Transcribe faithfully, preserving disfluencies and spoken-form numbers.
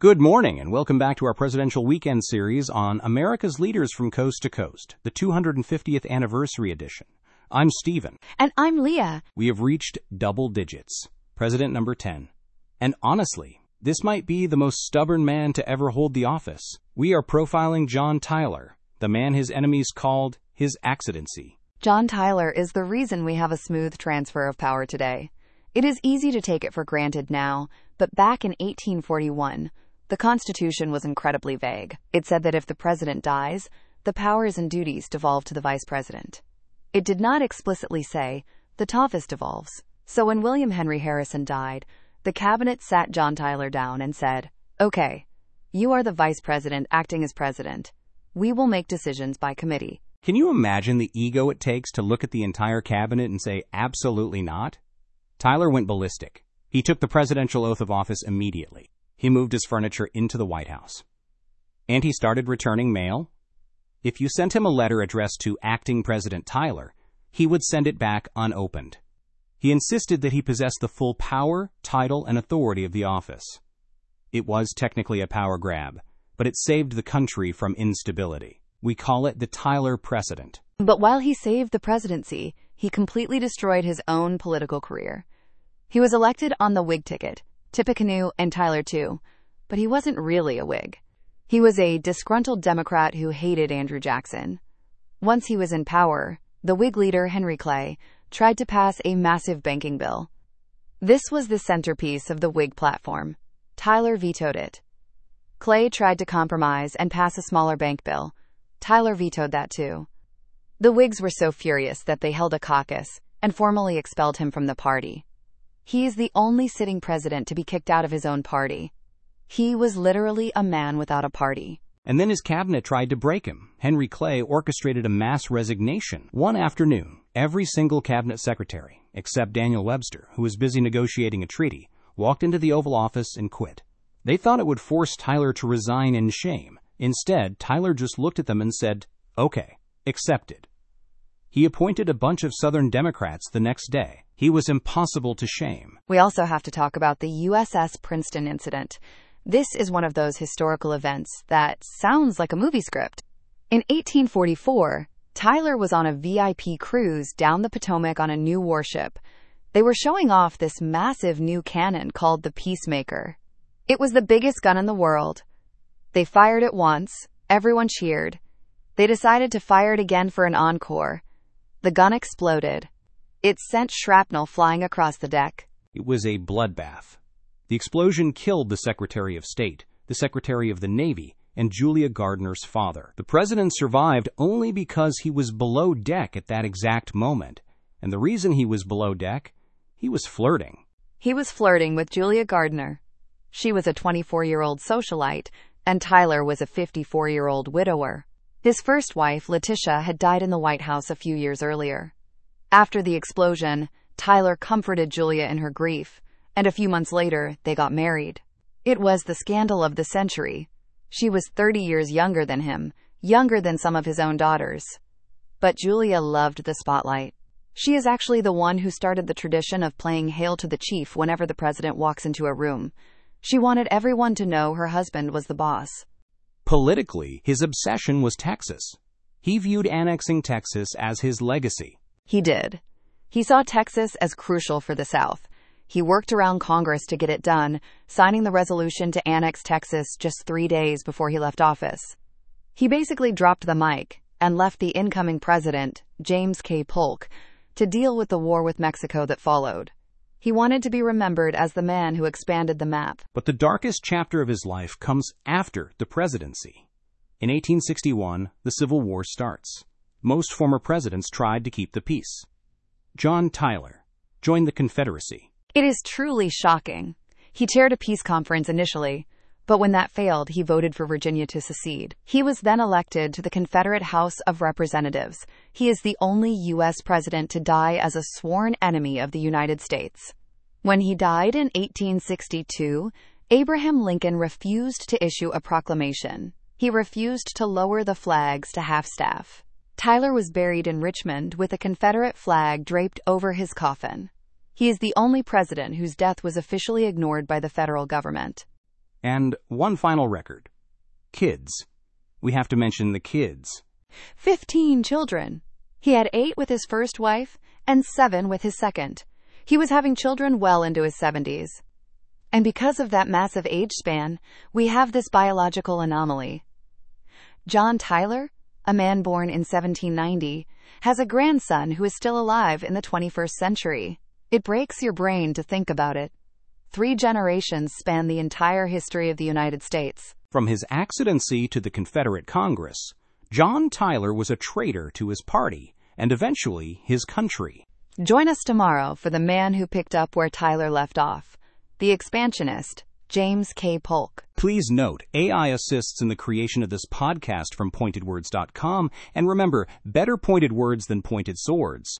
Good morning, and welcome back to our Presidential Weekend series on America's Leaders from Coast to Coast, the two hundred fiftieth Anniversary Edition. I'm Stephen. And I'm Leah. We have reached double digits, President number ten. And honestly, this might be the most stubborn man to ever hold the office. We are profiling John Tyler, the man his enemies called his accidency. John Tyler is the reason we have a smooth transfer of power today. It is easy to take it for granted now, but back in eighteen forty-one, the Constitution was incredibly vague. It said that if the president dies, the powers and duties devolve to the vice president. It did not explicitly say, the office devolves. So when William Henry Harrison died, the cabinet sat John Tyler down and said, okay, you are the vice president acting as president. We will make decisions by committee. Can you imagine the ego it takes to look at the entire cabinet and say, absolutely not? Tyler went ballistic. He took the presidential oath of office immediately. He moved his furniture into the White House. And he started returning mail. If you sent him a letter addressed to Acting President Tyler, he would send it back unopened. He insisted that he possessed the full power, title, and authority of the office. It was technically a power grab, but it saved the country from instability. We call it the Tyler precedent. But while he saved the presidency, he completely destroyed his own political career. He was elected on the Whig ticket, Tippecanoe and Tyler too, but he wasn't really a Whig. He was a disgruntled Democrat who hated Andrew Jackson. Once he was in power, the Whig leader Henry Clay tried to pass a massive banking bill. This was the centerpiece of the Whig platform. Tyler vetoed it. Clay tried to compromise and pass a smaller bank bill. Tyler vetoed that too. The Whigs were so furious that they held a caucus and formally expelled him from the party. He is the only sitting president to be kicked out of his own party. He was literally a man without a party. And then his cabinet tried to break him. Henry Clay orchestrated a mass resignation. One afternoon, every single cabinet secretary, except Daniel Webster, who was busy negotiating a treaty, walked into the Oval Office and quit. They thought it would force Tyler to resign in shame. Instead, Tyler just looked at them and said, okay, accepted. He appointed a bunch of Southern Democrats the next day. He was impossible to shame. We also have to talk about the U S S Princeton incident. This is one of those historical events that sounds like a movie script. In eighteen forty-four, Tyler was on a V I P cruise down the Potomac on a new warship. They were showing off this massive new cannon called the Peacemaker. It was the biggest gun in the world. They fired it once. Everyone cheered. They decided to fire it again for an encore. The gun exploded. It sent shrapnel flying across the deck. It was a bloodbath. The explosion killed the Secretary of State, the Secretary of the Navy, and Julia Gardner's father. The president survived only because he was below deck at that exact moment. And the reason he was below deck? He was flirting. He was flirting with Julia Gardner. She was a twenty-four-year-old socialite, and Tyler was a fifty-four-year-old widower. His first wife, Letitia, had died in the White House a few years earlier. After the explosion, Tyler comforted Julia in her grief, and a few months later, they got married. It was the scandal of the century. She was thirty years younger than him, younger than some of his own daughters. But Julia loved the spotlight. She is actually the one who started the tradition of playing Hail to the Chief whenever the president walks into a room. She wanted everyone to know her husband was the boss. Politically, his obsession was Texas. He viewed annexing Texas as his legacy. He did. He saw Texas as crucial for the South. He worked around Congress to get it done, signing the resolution to annex Texas just three days before he left office. He basically dropped the mic and left the incoming president, James K. Polk, to deal with the war with Mexico that followed. He wanted to be remembered as the man who expanded the map. But the darkest chapter of his life comes after the presidency. In eighteen sixty-one, the Civil War starts. Most former presidents tried to keep the peace. John Tyler joined the Confederacy. It is truly shocking. He chaired a peace conference initially, but when that failed, he voted for Virginia to secede. He was then elected to the Confederate House of Representatives. He is the only U S president to die as a sworn enemy of the United States. When he died in eighteen sixty-two, Abraham Lincoln refused to issue a proclamation. He refused to lower the flags to half-staff. Tyler was buried in Richmond with a Confederate flag draped over his coffin. He is the only president whose death was officially ignored by the federal government. And one final record. Kids. We have to mention the kids. Fifteen children. He had eight with his first wife and seven with his second. He was having children well into his seventies. And because of that massive age span, we have this biological anomaly. John Tyler, a man born in seventeen ninety, has a grandson who is still alive in the twenty-first century. It breaks your brain to think about it. Three generations span the entire history of the United States. From his accidency to the Confederate Congress, John Tyler was a traitor to his party and eventually his country. Join us tomorrow for the man who picked up where Tyler left off, the expansionist, James K. Polk. Please note, A I assists in the creation of this podcast from pointed words dot com, and remember, better pointed words than pointed swords.